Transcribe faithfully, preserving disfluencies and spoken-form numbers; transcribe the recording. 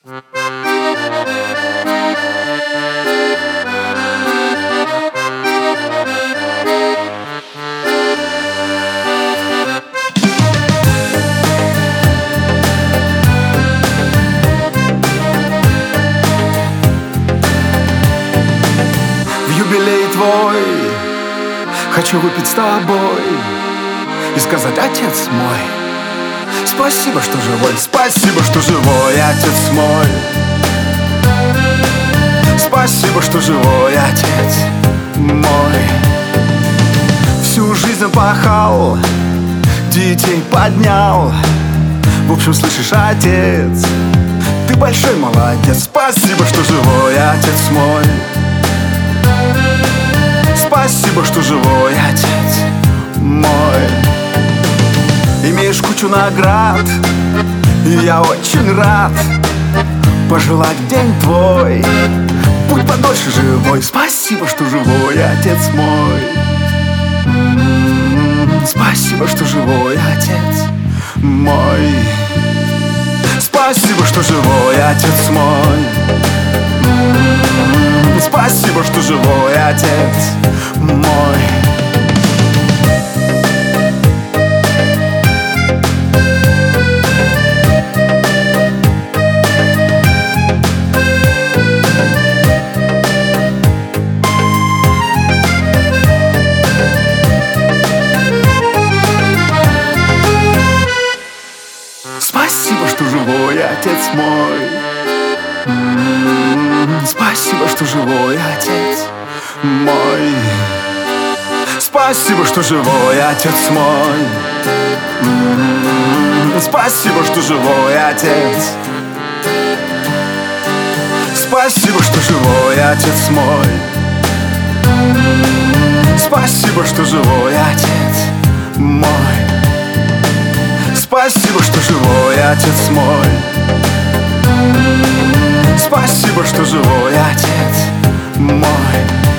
Юбилей твой хочу выпить с тобой и сказать: отец мой, спасибо, что живой, спасибо, что живой, отец мой. Спасибо, что живой, отец мой. Всю жизнь пахал, детей поднял. В общем, слышишь, отец, ты большой молодец. Спасибо, что живой, отец мой. Спасибо, что живой, отец мой. Имеешь кучу наград, и я очень рад пожелать день твой, будь подольше живой. Спасибо, что живой, отец мой. Спасибо, что живой, отец мой. Спасибо, что живой, отец мой. Спасибо, что живой, отец мой. Спасибо, что живой, отец мой. Спасибо, что живой, отец мой. Спасибо, что живой, отец мой. Спасибо, что живой, отец. Спасибо, что живой, отец мой. Спасибо, что живой, отец мой. Спасибо, что живой, отец мой. Спасибо, что живой, отец мой.